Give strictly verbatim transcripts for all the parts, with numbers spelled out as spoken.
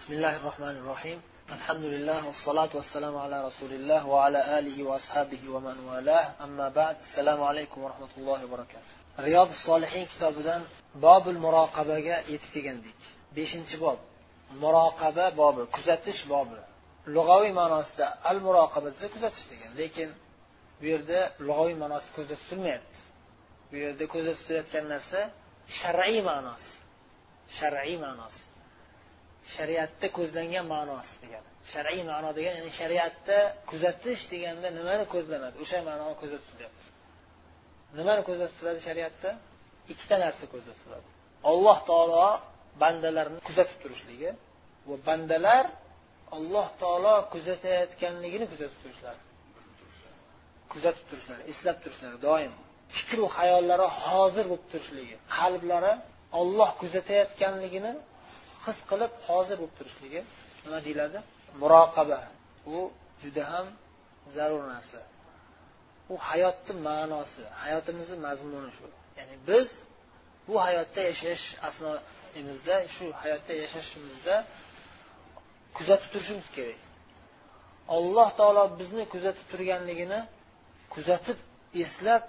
Bismillahirrohmanirrohim. Alhamdulillah vassalatu vassalamu ala rasulillah va ala alihi va ashabihi va man valah. Amma ba'd. Assalomu alaykum va rahmatullohi va barakatuh. Riyodus solihin kitobidan Bobul muroqabaga yetib kelgandik. beshinchi bob. Muroqaba bobi, kuzatish bobi. Lug'aviy ma'nosida al-muroqaba desa kuzatish degan, lekin bu yerda lug'aviy ma'nosi ko'zda tutilmayapti. Bu yerda ko'zda tutilayotgan narsa shar'iy ma'nosi. Shar'iy ma'nosi. Shariatda ko'zlangan ma'nosi degani. Shar'iy ma'no degani, ya'ni shariatda kuzatish deganda nimani ko'zlanadi? O'sha ma'noni ko'zda tutilyapti. Nimani ko'zda tutiladi shariatda? Ikkita narsa ko'zda tutiladi. Alloh taolo bandalarni kuzatib turishligi va bandalar Alloh taolo kuzatayotganligini kuzatib turishlari. Kuzatib turishlari, eslab turishlari doim. Fikr va hayollari hozir bo'lib turishligi, qalblari Alloh kuzatayotganligini his qilib hozir bo'lib turishligi nima deyiladi? Muroqaba. U juda ham zarur narsa. U hayotning ma'nosi, hayotimizning mazmuni shu. Ya'ni biz bu hayotda yashash asnoimizda, shu hayotda yashashimizda kuzatib turishimiz kerak. Alloh taolo bizni kuzatib turganligini kuzatib, eslab,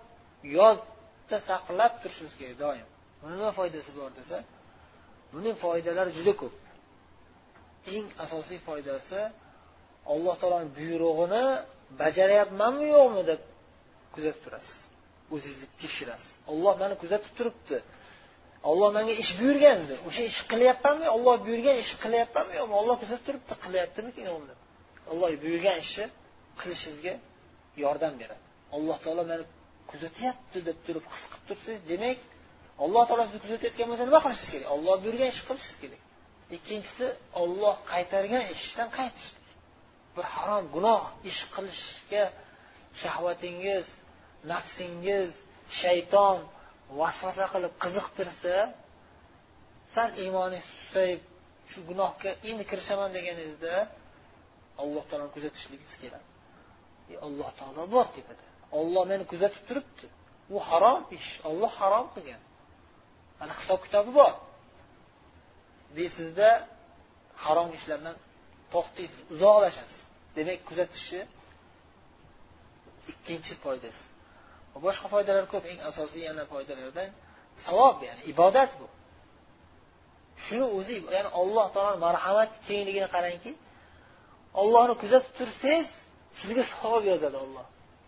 yodda saqlab turishimiz kerak doim. Buning nima foydasi bor desa, buning foydalari juda ko'p. Eng asosiy foydasi Alloh taoloning buyrug'ini bajaryapmanmi yo'qmi deb kuzatib turasiz. O'zingizni tekshirasiz. Alloh meni kuzatib turibdi. Alloh menga ish buyurgandi. O'sha ish qilyapmanmi? Alloh buyurgan ish qilyapmanmi yo'qmi? Alloh kuzatib turibdi, qilyaptimi-ki yo'qmi? Alloh buyurgan ishni qilishingizga yordam beradi. Alloh taolo meni kuzatyapti deb turib his qilib tursangiz, demak Alloh taolo sizni kuzatayotgan bo'lsa nima qilishingiz kerak? Alloh buyurgan ishni qilishingiz kerak. Ikkinchisi, Alloh qaytargan ishdan qaytish. Bir harom, gunoh ish qilishga shahvatingiz, nafsingiz, shayton vasvasa qilib qiziqtirsa, sen iymoningiz susayib, shu gunohga endi kirishaman deganingizda Alloh taoloni kuzatishligingiz kerak. E Alloh taolo bor tepada. Alloh meni kuzatib turibdi. Bu harom ish. Alloh harom qilgan. Ana hisob kitobi bor. Deysizda harom ishlardan to'xtaysiz, uzoqlashasiz. Demak, kuzatishni ikkinchi foydasi. Va boshqa foydalar ko'p. Eng asosiy yana foydalardan savob, ya'ni ibodat bu. Shuni o'zi, ya'ni Alloh taoloning marhamat kengligini qarangki, Allohni kuzatib tursangiz, sizga savob yozadi Alloh.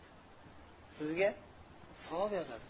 Sizga savob yozadi.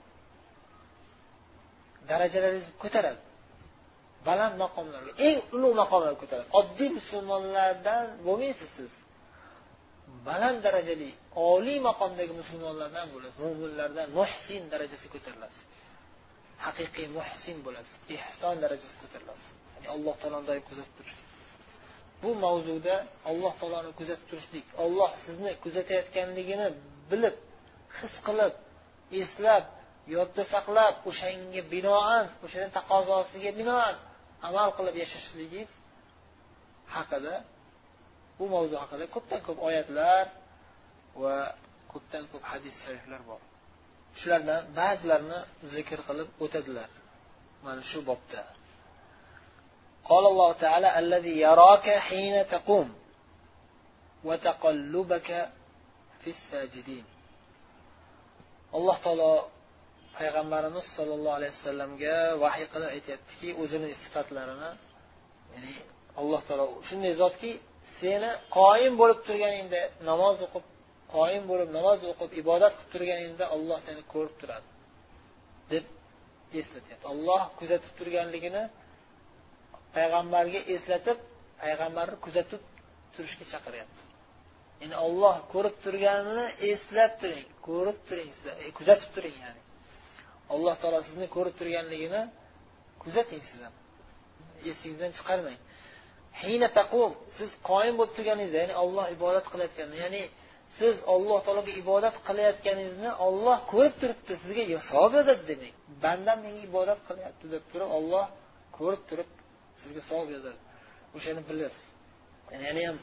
Darajalaringizni ko'taradi. Baland maqomlarga, eng ulug' maqomlarga ko'taradi. Oddiy musulmonlardan bo'lmaysiz siz. Baland darajali, oliy maqomdagi musulmonlardan bo'lasiz. Mu'minlardan muhsin darajasiga ko'tarilasiz. Haqiqiy muhsin bo'lasiz. Ihson darajasiga ko'tarilasiz. Ya'ni Alloh taoloning kuzatib turishlik. Bu mavzuda Alloh taoloni kuzatib turishlik, Alloh sizni kuzatayotganligini bilib, his qilib, eslab, yodda saqlab, o'shanga binoan, o'shaning taqozosiga binoan amal qilib yashashligingiz haqida, bu mavzu haqida ko'pdan ko'p oyatlar va ko'pdan ko'p hadis shariflar bor. Shulardan ba'zilarini zikr qilib o'tadilar. Mana shu bobda. Qala Alloh taala allazi yaraka hina taqum va taqallubaka fis sajidin. Alloh taolo payg'ambarimiz sollallohu alayhi vasallamga vahiy qilib aytayaptiki, o'zining sifatlarini, ya'ni Alloh taolo shunday zotki, seni qoyim bo'lib turganingda namoz o'qib, qoyim bo'lib namoz o'qib, ibodat qilib turganingda Alloh seni ko'rib turadi deb eslatyapti. Alloh kuzatib turganligini payg'ambarga eslatib, payg'ambarni kuzatib turishga chaqiryapti. Ya'ni Alloh ko'rib turganini eslab turing, ko'rib turing, kuzatib turing ya'ni. Alloh taolo sizni ko'rib turganligini kuzating siz ham. Esingizdan chiqarmang. Hina taqum, siz qoyim bo'lib turganingizda, ya'ni Alloh ibodat qilayotganda, ya'ni siz Alloh taologa ibodat qilayotganingizni Alloh ko'rib turibdi, sizga savob yozadi demak. Bandam menga ibodat qilyapti deb turib, Alloh ko'rib turib sizga savob yozadi. O'shani bilasiz. Ya'ni ham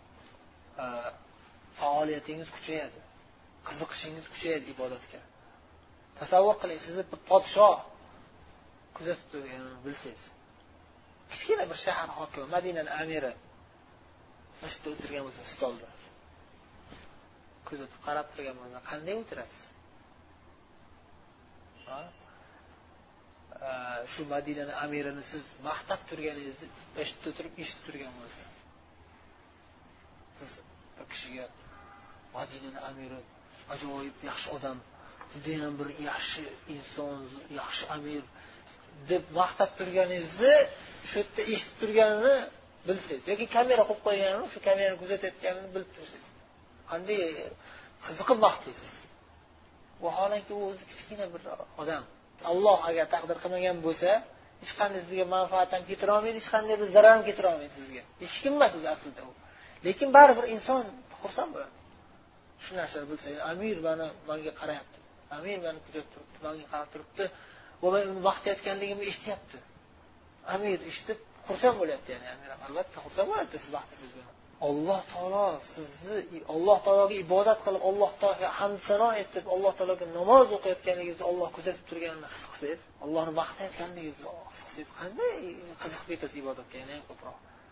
faoliyatingiz kuchayadi. Qiziqishingiz kuchayadi ibodatga. Tasavvur qiling, sizni bir podshoh kuzatib turganini bilsangiz. kichkina bir shahar hokimi, Madinaning amiri mashta o'tirgan bo'lsa, stolda kuzatib qarab turgan bo'lsa, qanday o'tirasiz? Ha? Shu Madinaning amirini siz maqtab turganingizni eshitib turib, eshitib turgan bo'lsa, siz bir kishiga Madinaning amiri ajoyib yaxshi odam, juda ham bir yaxshi inson, yaxshi amir deb maqtab turganingizni shu yerda eshitib turganini bilsangiz yoki kamera qo'yib qo'yganini, shu kamerani kuzatayotganini bilib tursangiz, qanday qiziqib maqtaysiz. Vaholanki u o'zi kichkina bir odam. Alloh agar taqdir qilmagan bo'lsa, hech qanday sizga manfaat ham keltira olmaydi, hech qanday bir zarar ham keltira olmaydi sizga. Hech kim emas o'zi aslida u. Lekin baribir inson xursand bo'ladi. Shu narsani bilsa, amir mana menga qarayapti. Amir meni kuzatib turibdi, menga qarab turibdi va men uni maqtayotganligimni eshityapti. Amir eshitib xursand bo'lyapti, ya'ni amir albatta xursand bo'ladi siz vaqtingiz bilan. Alloh taolo sizni Alloh taologa ibodat qilib, Alloh taologa hamd sano etib, Alloh taologa namoz o'qiyotganingizni Alloh kuzatib turganini his qilsangiz, Allohni maqtayotganingizni his qilsangiz, qanday qiziqib ketasiz ibodatga, yana ham ko'proq.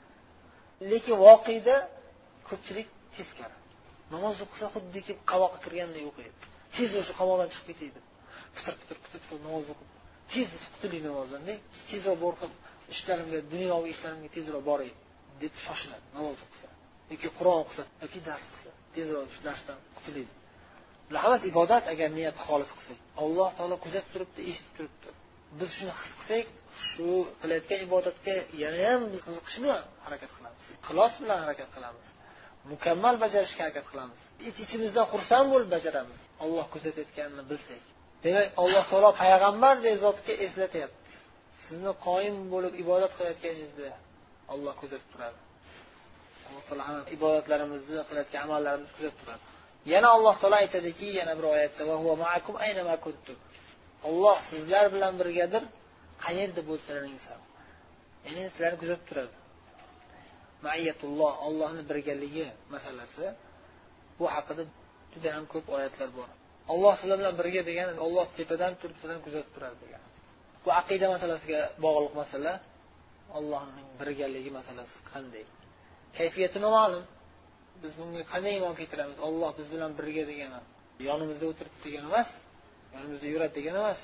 Lekin voqeda ko'pchilik teskari. Namoz o'qisa xuddiki qamoqqa kirganday o'qiydi. Tez o'sha qamoqdan chiqib ketadi. Pitir-pitir pitir-pitir namoz o'qib, tez qutuli namozdan, tezroq borib ishlarimga, dunyoviy ishlarimga tezroq boray deb shoshiladi namoz o'qisa. Yoki Qur'on o'qisa, yoki dars qilsa, tezroq ishlashdan qutuladi. Bular hammasi ibodat agar niyat xolis qilsak. Alloh taolo kuzatib turibdi, eshitib turibdi. Biz shuni his qilsak, shu qilayotgan ibodatga yana ham biz qiziqish bilan harakat qilamiz. Ixlos bilan harakat qilamiz. Mukammal bajarishga harakat qilamiz. Ich-ichimizdan xursand bo'lib bajaramiz. Alloh kuzatayotganini bilsak. Demak, Alloh taolo payg'ambardek zotga eslatyapti. Sizni qoyim bo'lib ibodat qilayotganingizda Alloh kuzatib turadi. Alloh taolo ham ibodatlarimizni, qilayotgan amallarimizni kuzatib turadi. Yana Alloh taolo aytadiki, yana bir oyatda va huwa ma'akum ayna ma kuntum. Alloh sizlar bilan birgadir, qayerda bo'lsalaringiz ham. Ya'ni sizlarni kuzatib turadi. Ma'iyatulloh, Allohning birgaligi masalasi, bu haqida juda ham ko'p oyatlar bor. Alloh sizlar bilan birga degani Alloh tepadan turib sizlarni kuzatib turadi degani. Bu aqida masalasiga bog'liq masala. Allohning birgaligi masalasi qanday? Kayfiyati noma'lum. Biz bunga qanday iymon keltiramiz? Alloh biz bilan birga degani, yonimizda o'tiribdi degani emas, yonimizda yuradi degani emas.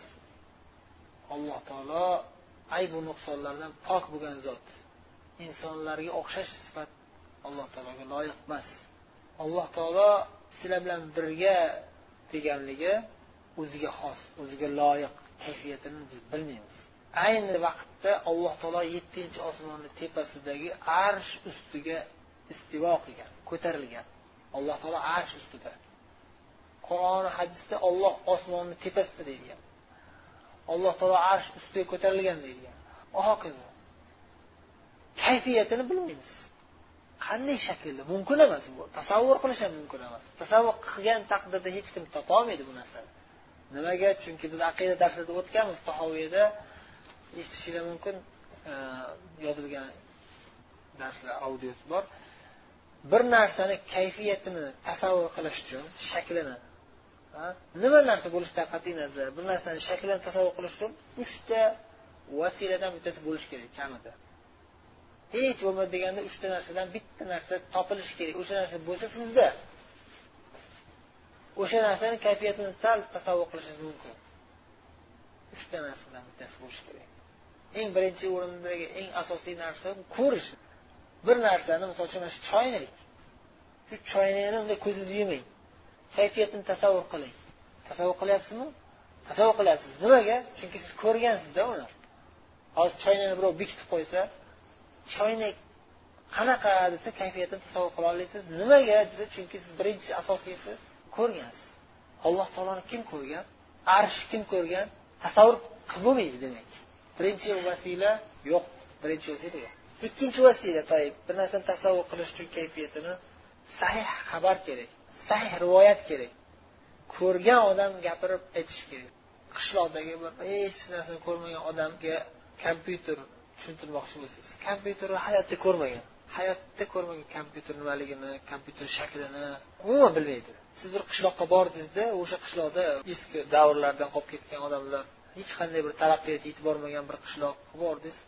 Alloh taolo ayb va nuqsonlardan pok bo'lgan zot. Insonlarga o'xshash sifat Alloh taologa loyiq emas. Alloh taolo sizlar bilan birga deganligi o'ziga xos, o'ziga loyiq kayfiyatini biz bilmaymiz. Ayni vaqtda Alloh taolo yettinchi osmonning tepasidagi arsh ustiga istivo qilgan, ko'tarilgan. Alloh taolo arsh ustida. Qur'on hadisda Alloh osmonning tepasida deyilgan. Alloh taolo arsh ustiga ko'tarilgan deyilgan. Va hokazo. Kayfiyatini bilmaymiz. Qanday shaklda? Mumkin emas bu. Tasavvur qilish ham mumkin emas. Tasavvur qilgan taqdirda hech kim topa olmaydi bu narsani. Nimaga? Chunki biz aqida darsida o'tganmiz, Tahoviyada eshitishingiz mumkin, yozilgan darslar audiosi bor. Bir narsani kayfiyatini tasavvur qilish uchun, shaklini, ha, nima narsa bo'lishidan qat'iy nazar, bir narsani shaklini tasavvur qilish uchun uchta vasiladan bittasi bo'lish kerak kamida. Hech bo'lmasa deganda uchta narsadan bitta narsa topilishi kerak. O'sha narsa bo'lsa sizda o'sha narsaning kayfiyatini sal tasavvur qilishingiz mumkin. Uchta narsadan bittasi bo'lishi kerak. Eng birinchi o'rindagi eng asosiy narsa ko'rish. Bir narsani, misol uchun shu choynak. Shu choynakni unday ko'zingizni yuming. Kayfiyatini tasavvur qiling. Tasavvur qilyapsizmi? Tasavvur qilyapsiz. Nimaga? Chunki siz ko'rgansizda uni. Hozir choynakni birov bekitib qo'ysa, choynak qanaqa desa kayfiyatini tasavvur qila olasiz. Nimaga desa, chunki siz birinchi asosiysi ko'rgansiz. Alloh taoloni kim ko'rgan? Arsh kim ko'rgan? Tasavvur qilmaydi demak. Birinchi vasila yo'q, birinchi vasila yo'q. Ikkinchi vasila to'yib, bir narsani tasavvur qilish uchun kayfiyatini sahih xabar kerak, sahih rivoyat kerak. Ko'rgan odam gapirib aytish kerak. Qishloqdagi bir hech narsani ko'rmagan odamga kompyuter tushuntirmoqchi bo'lsangiz, kompyuterni hayotda ko'rmagan, hayotda ko'rmagan kompyuter nimaligini, kompyuter shaklini umuman bilmaydi. Siz bir qishloqqa bordingizda, o'sha qishloqda eski davrlardan qolib ketgan odamlar, hech qanday bir taraqqiyotga yetib bormagan bir qishloqqa bordingiz,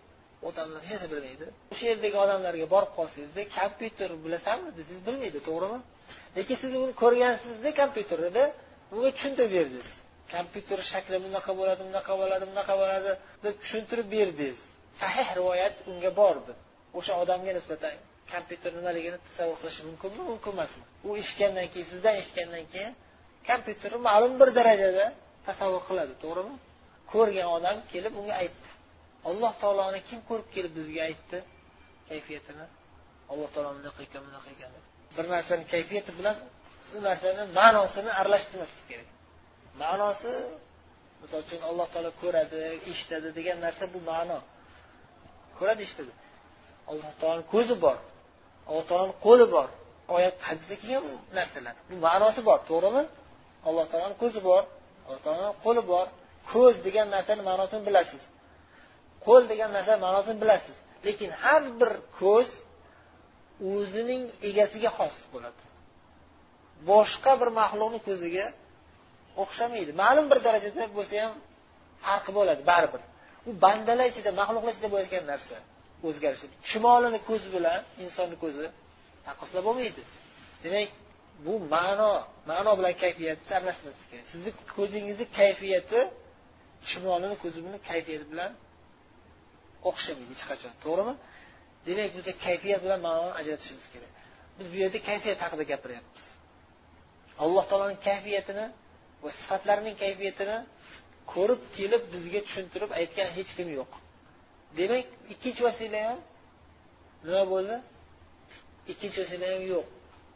odamlar hech narsa bilmaydi. O'sha yerdagi odamlarga borib qolsangiz, kompyuter bilasanmi desangiz bilmaydi, to'g'rimi? Lekin siz uni ko'rgansizda kompyuterda unga tushuntirib berdingiz. Kompyuter shakli bunaqa bo'ladi, bunaqa bo'ladi, bunaqa bo'ladi deb tushuntirib berdingiz. Sahih rivoyat unga bordi. O'sha odamga nisbatan kompyuter nimaligini tasavvur qilish mumkinmi, mumkin emasmi? U eshitgandan keyin, sizdan eshitgandan keyin kompyuterni ma'lum bir darajada tasavvur qiladi, to'g'rimi? Ko'rgan odam kelib unga aytdi. Alloh taoloni kim ko'rib kelib bizga aytdi kayfiyatini? Alloh taolo bunaqa ekan, bunaqa ekan. Bir narsaning kayfiyati bilan u narsaning ma'nosini aralashtirmaslik kerak. Ma'nosi, misol uchun Alloh taolo ko'radi, eshitadi degan narsa bu ma'no. Ko'radi, eshitadi. Alloh taoloning ko'zi bor. Alloh taoloning qo'li bor. Oyat hadisda kelgan narsalar. Bu ma'nosi bor, to'g'rimi? Alloh taoloning ko'zi bor, Alloh taoloning qo'li bor. Ko'z degan narsaning ma'nosini bilasiz. Qo'l degan narsa ma'nosini bilasiz. Lekin har bir ko'z o'zining egasiga xos bo'ladi. Boshqa bir mahluqning ko'ziga o'xshamaydi. Ma'lum bir darajada bo'lsa ham farqi bo'ladi, baribir. U bandalar ichida, mahluqlar ichida bo'layotgan narsa o'zgarishi. Chumolining ko'zi bilan insonning ko'zi taqqoslab bo'lmaydi. Demak, bu ma'no, ma'no bilan kayfiyatni aralashtirmaslik kerak. Sizning ko'zingizning kayfiyati chumolining ko'zi bilan kayfiyati bilan o'xshamaydi hech qachon, to'g'rimi? Demak, biz kayfiyat bilan ma'noni ajratishimiz kerak. Biz bu yerda kayfiyat haqida gapiryapmiz. Alloh taoloning kayfiyatini va sifatlarining kayfiyatini ko'rib kelib bizga tushuntirib aytgan hech kim yo'q. Demak, ikkinchi vasila ham nima bo'ldi? Ikkinchi vasila ham yo'q.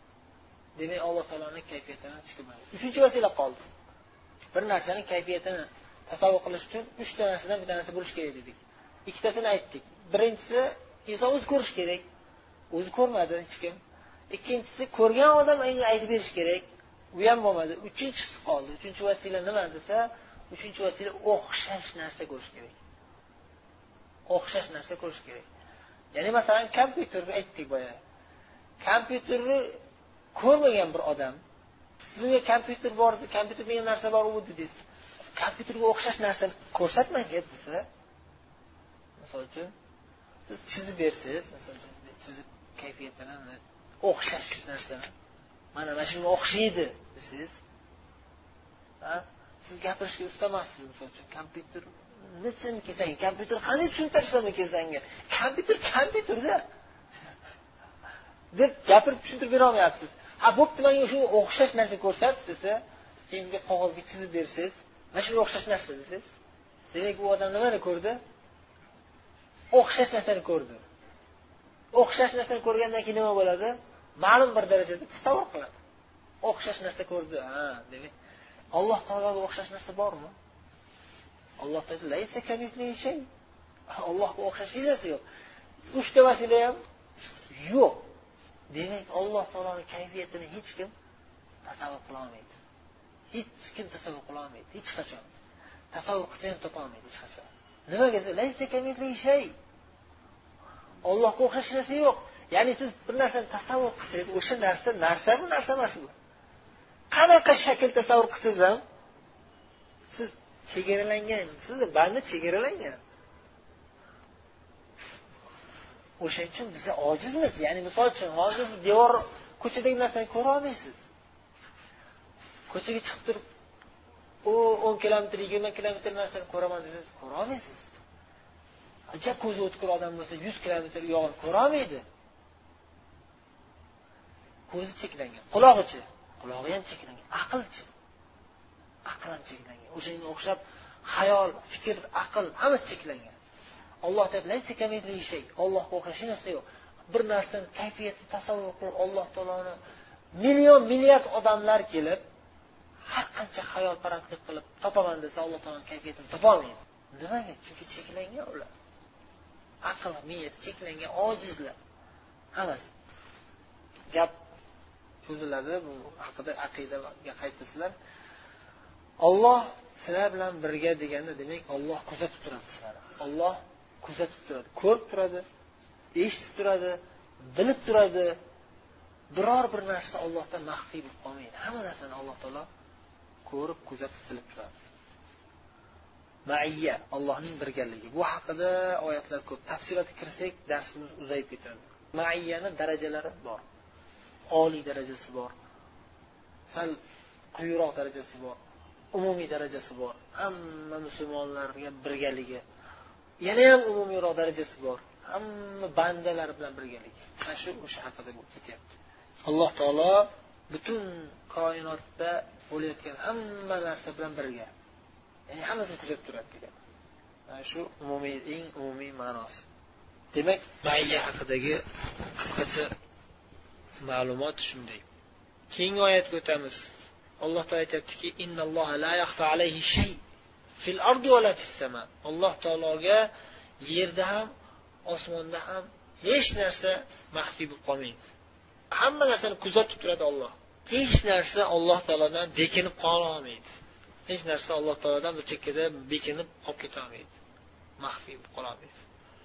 Demak, Alloh taoloning kayfiyatini tushunmaydi. Uchinchi vasila qoldi. Bir narsaning kayfiyatini tasavvur qilish uchun uchta narsadan bir narsa bo'lish kerak dedik. Ikkitasini aytdik. Birinchisi, inson o'zi ko'rish kerak. O'zi ko'rmadi hech kim. Ikkinchisi, ko'rgan odam aytib berish kerak. U ham bo'lmadi. Uchinchisi qoldi. Uchinchi vasila nima desa, uchinchi vasila o'xshash narsa ko'rish kerak. O'xshash narsa ko'rish kerak. Ya'ni masalan, kompyuterni aytdik boya. Kompyuterni ko'rmagan bir odam, sizga kompyuter bor, kompyuter degan narsa bor u dedingiz. Kompyuterga o'xshash narsani ko'rsatmang desa, misol uchun siz chizib bersangiz, misol uchun chizib kayfiyatini o'xshash narsani, mana mana shunga o'xshaydi desiz. Ha? Siz gapirishga ustamassiz, misol uchun kompyuter nechun kesang, kompyuter qanday tushuntirsam kesanga? Kompyuter kompyuterda deb gapirib tushuntirib bera olmayapsiz. Ha, bo'pti, menga shu o'xshash narsa ko'rsat desa, endi qog'ozga chizib bersangiz, mana shunga o'xshash narsa desiz. Demak, u odam nimani ko'rdi? O'xshash narsani ko'rdi. O'xshash narsani ko'rgandan keyin nima bo'ladi? Ma'lum bir darajada tasavvur qiladi. O'xshash narsa ko'rdi. Ha, demak, Alloh taologa o'xshash narsa bormi? Alloh taolo laysa kamithlihi shay. Allohga o'xshash hech narsa yo'q. Uchta vasila ham yo'q. Demak, Alloh taoloning kayfiyatini hech kim tasavvur qila olmaydi. Hech kim tasavvur qila olmaydi, hech qachon. Tasavvur qilsa ham topa olmaydi hech qachon. Nimaga desa, laysa kamithlihi shay. Allohga o'xshash narsa yo'q. Ya'ni siz bir narsani tasavvur qilsangiz, o'sha narsa narsa bu narsa emas bu. Qanaqa shakl tasavvur qilsangiz ham siz chegaralangan, sizning bandi chegaralangan. O'shaning uchun biz ojizmiz. Ya'ni misol uchun hozir siz devor ko'chadagi narsani ko'ra olmaysiz. Ko'chaga chiqib turib, u o'n kilometr, yigirma kilometr narsani ko'raman desangiz, ko'ra olmaysiz. Acha ko'zi o'tkir odam bo'lsa yuz kilometr yog'ini ko'ra olmaydi. Ko'zi cheklangan, qulog'ichi, qulog'i ham cheklangan, aqlchi. Aql ham cheklangan. O'shanga o'xshab xayol, fikr, aql hammasi cheklangan. Alloh taolasi kamithlihi shay. Allohga o'xshash narsa yo'q. Bir narsani kayfiyatni tasavvur qilib, Alloh taoloni million milliard odamlar kelib, har qancha xayolparastlik qilib topaman desa, Alloh taoloning kayfiyatini topa olmaydi. Nimaga? Chunki cheklangan ular. Aql, miyasi cheklangan ojizlar. Hammasi. Gap cho'ziladi, bu haqida aqidaga qaytasizlar. Alloh sizlar bilan birga deganda, demak, Alloh kuzatib turadi sizlarni. Alloh kuzatib turadi, ko'rib turadi, eshitib turadi, bilib turadi. Biror bir narsa Allohdan maxfiy bo'lib qolmaydi. Hamma narsani Alloh taolo ko'rib, kuzatib, bilib turadi. Ma'iyya, Allohning birgaligi. Bu haqida oyatlar ko'p. Tafsilotga kirsak, darsimiz uzayib ketadi. Ma'iyyaning darajalari bor. Oliy darajasi bor. Sal quyiroq darajasi bor. Umumiy darajasi bor. Hamma musulmonlarga birgaligi. Yana ham umumiyroq darajasi bor. Hamma bandalar bilan birgaligi. Mana shu o'sha haqida bu ketyapti. Alloh taolo butun koinotda bo'layotgan hamma narsa bilan birga. Ya'ni hammasini kuzatib turadi degan. Mana shu umumiy eng umumiy ma'nosi. Demak, ma'iyya haqidagi qisqacha ma'lumot shunday. Keyingi oyatga o'tamiz. Alloh taolo aytibdiki: "Innalloha la yaxfa alayhi shay fil ardi va la fis sama." Alloh taologa yerda ham, osmonda ham hech narsa maxfiy bo'lib qolmaydi. Hamma narsani kuzatib turadi Alloh. Hech narsa Alloh taolodan bekinib qola olmaydi. Hech narsa Alloh taolodan bir chekkada bekinib qolib keta olmaydi. Maxfiy bo'lib qola olmaydi.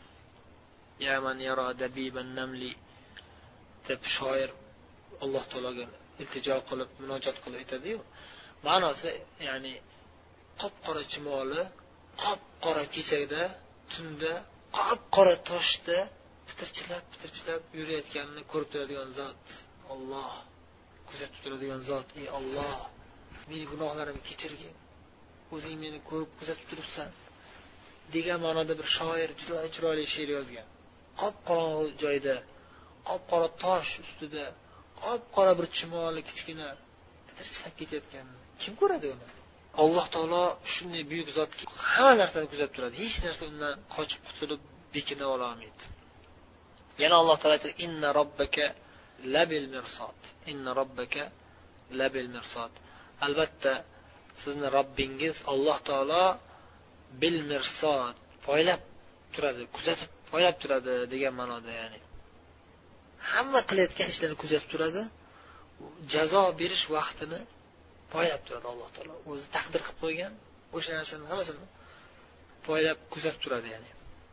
Ya man yara dabiban namli deb shoir Alloh taologa iltijo qilib, munojat qilib aytadi-yu. Ma'nosi, ya'ni qop-qora chimoli, qop-qora kechada, tunda, qop-qora toshda pitirchilab, pitirchilab yurayotganini ko'rib turadigan zot Alloh. Kuzatib turadigan zot, ey Alloh, meni gunohlarimni kechirgin. O'zing meni ko'rib kuzatib turibsan degan ma'noda bir shoir juda chiroyli she'r yozgan. Qop-qorong'u joyda, qop-qora tosh ustida, qop-qora bir chimoli kichkina pitirchilab ketayotganini kim ko'radi uni? Alloh taolo shunday buyuk zotki, hamma narsani kuzatib turadi. Hech narsa undan qochib qutulib bekina ola olmaydi. Yana Alloh taolo aytadi: "Inna robbaka labil mirsad." Inna robbaka labil mirsad. Albatta, sizning Robbingiz Alloh taolo bil mirsad, poylab turadi, kuzatib, poylab turadi degan ma'noda, ya'ni hamma qilayotgan ishlarini kuzatib turadi. Jazo berish vaqtini poylab turadi Alloh taolo. O'zi taqdir qilib qo'ygan o'sha narsaning hammasini poylab kuzatib turadi, ya'ni.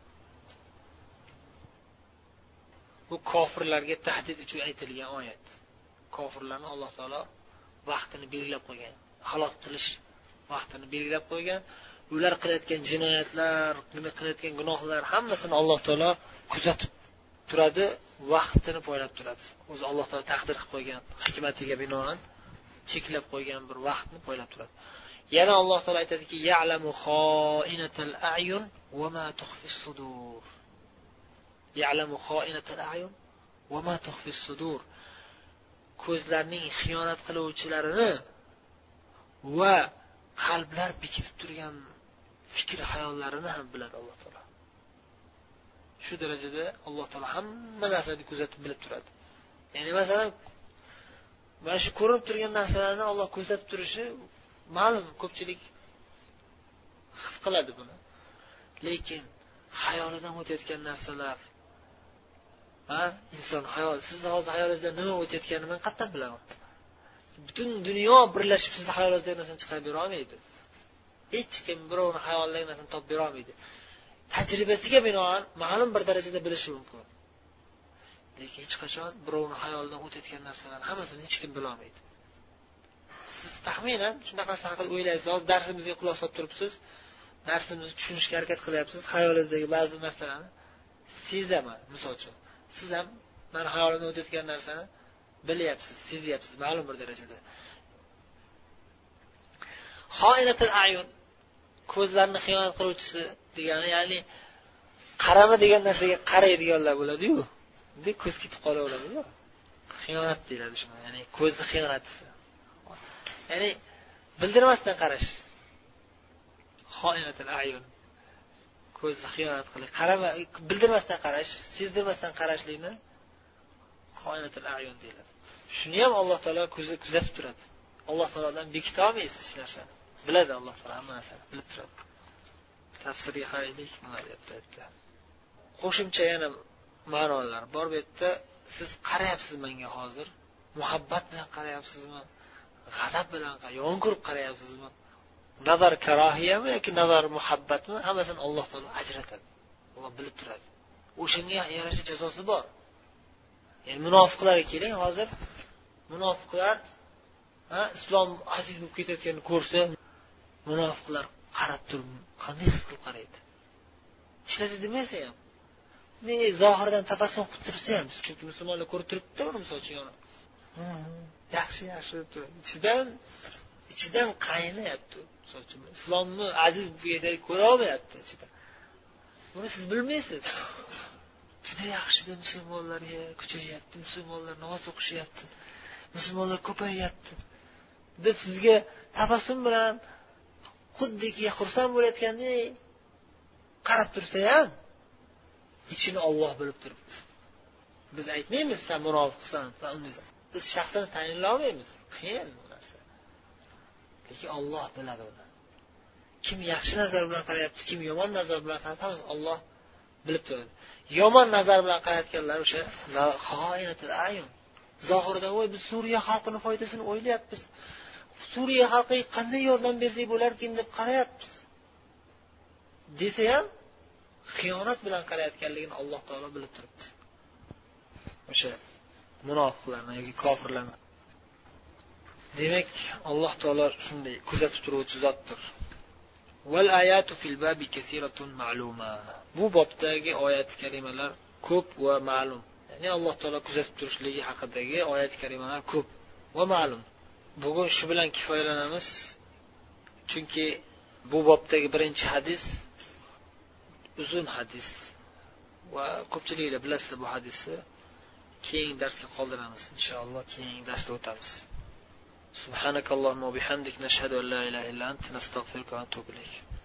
Bu kofirlarga tahdid uchun aytilgan oyat. Kofirlarni Alloh taolo vaqtini belgilab qo'ygan, halok qilish vaqtini belgilab qo'ygan. Ular qilayotgan jinoyatlar, qilayotgan gunohlar hammasini Alloh taolo kuzatib turadi, vaqtini poylab turadi. O'zi Alloh taolo taqdir qilib qo'ygan, hikmatiga binoan cheklab qo'ygan bir vaqtni poylab turadi. Yana Alloh taolo aytadiki: "Ya'lamu xoinatal a'yun va ma tukhfis sudur." Ya'lamu xoinatal a'yun va ma tukhfis sudur. Ko'zlarning xiyonat qiluvchilarini va qalblar bekitib turgan fikr hayollarini ham biladi Alloh taolo. Shu darajada Alloh taolo hamma narsani kuzatib bilib turadi. Ya'ni masalan, mana shu ko'rinib turgan narsalarni Alloh kuzatib turishi ma'lum, ko'pchilik his qiladi buni. Lekin xayolidan o'tayotgan narsalar, ha, inson xayol, siz hozir hayolingizda nima o'tayotganini men qattan bilaman. Butun dunyo birlashib siz hayolingizda narsani chiqarib bera olmaydi. Hech kim birovning hayolidagi narsani topib bera olmaydi. Tajribasiga binoan ma'lum bir darajada bilishi mumkin. Lekin hech qachon birovning hayolidan o'tayotgan narsalarni hammasini hech kim bila olmaydi. Siz taxminan shunaqa haqida o'ylaysiz. Hozir darsimizga quloq solib turibsiz, darsimizni tushunishga harakat qilyapsiz. Hayolingizdagi ba'zi masalalarni sezaman, misol uchun. Siz ham men hayolimdan o'tayotgan narsani bilyapsiz, sezyapsiz ma'lum bir darajada. Xoinatul ayun, ko'zlarni xiyonat qiluvchisi degani, ya'ni qarama degan narsaga qaraydiganlar bo'ladi-yu. Bunday ko'z ketib qolaveradi-yu. Xiyonat deyiladi shuna, ya'ni ko'zni xiyonatchisi. Ya'ni bildirmasdan qarash. Xoinatul ayun. Ko'zni xiyonat qilish, qarama, bildirmasdan qarash, sezdirmasdan qarashlikni xoinatul ayun deyiladi. Shuni ham Alloh taolo ko'zi kuzatib turadi. Alloh taolodan bekita olmaysiz hech narsani. Biladi Alloh taolo hamma narsani, bilib turadi. Tafsirga qaraylik, nima deyapti? Qo'shimcha yana ma'nolar bor bu yerda. Siz qarayapsiz menga hozir, muhabbat bilan qarayapsizmi? G'azab bilan, yon ko'rib qarayapsizmi? Nazar karohiyami yoki nazar muhabbatmi? Hammasini Alloh taolo ajratadi. Alloh bilib turadi. O'shanga yarasha jazosi bor. Ya'ni munofiqlarga keling, hozir munofiqlar ha islom aziz bo'lib ketayotganini ko'rsa, munofiqlar qarab turib qanday his qilib qaraydi. Ishlasa demasa ham, ne zohirdan tabassum qilib tursa ham, chunki musulmonlar ko'rib turibdi, uni misol uchun yana. Yaxshi, yaxshi deb turadi. Ichidan ichidan qaynayapti. Misol uchun islomni aziz bu yerda ko'ra olmayapti ichidan. Buni siz bilmaysiz. Juda yaxshi deb musulmonlarga kuchayapti, musulmonlar namoz o'qishyapti, musulmonlar ko'payyapti deb sizga tabassum bilan xuddiki xursand bo'layotgandek qarab tursa ham, ichini Alloh bilib turibdi. Biz aytmaymiz sen munofiqsan, sen undaysan. Biz shaxsan tayinlay olmaymiz. Qiyin bu narsa. Lekin Alloh biladi uni. Kim yaxshi nazar bilan qarayapti, kim yomon nazar bilan qarayapti, Alloh bilib turadi. Yomon nazar bilan qarayotganlar o'sha xoinatul ayun. Zohirdan voy biz Suriya xalqining foydasini o'ylayapmiz. Suriya xalqiga qanday yordam bersak bo'larkin deb qarayapmiz. Desa ham xiyonat bilan qarayotganligini Alloh taolo bilib turibdi. O'sha munofiqlarni yoki kofirlarni. Demak, Alloh taolo shunday kuzatib turuvchi zotdir. Val ayatu fil babi kasiratun ma'luma. Bu bobdagi oyat karimalar ko'p va ma'lum. Ya'ni Alloh taolo kuzatib turishligi haqidagi oyat karimalar ko'p va ma'lum. Bugun shu bilan kifoyalanamiz. Chunki bu bobdagi birinchi hadis uzun hadis va ko'pchiliklar bilasizlar bu hadisni. Keyingi darsga qoldiramiz. Inshaalloh keyingi darsda o'tamiz. Subhanakallahumma va bihamdik nashhadu an la ilaha illa anta nastaghfiruka va natubu ilayk.